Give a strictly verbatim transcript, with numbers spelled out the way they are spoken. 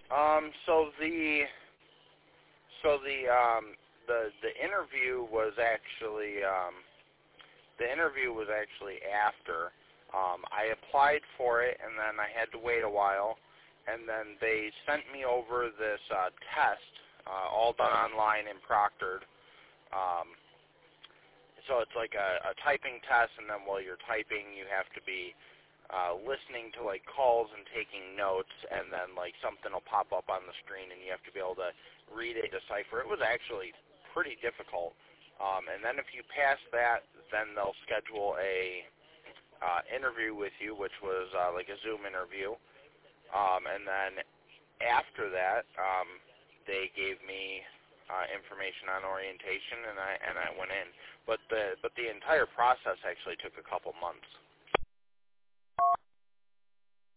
Um, so the so the um, the the interview was actually um, the interview was actually after. Um, I applied for it, and then I had to wait a while, and then they sent me over this uh, test, uh, all done online and proctored. Um, so it's like a, a typing test, and then while you're typing, you have to be uh, listening to like calls and taking notes, and then like something will pop up on the screen, and you have to be able to read it, decipher. It was actually pretty difficult. Um, and then if you pass that, then they'll schedule a Uh, interview with you, which was uh, like a Zoom interview, um, and then after that, um, they gave me uh, information on orientation, and I and I went in. But the but the entire process actually took a couple months.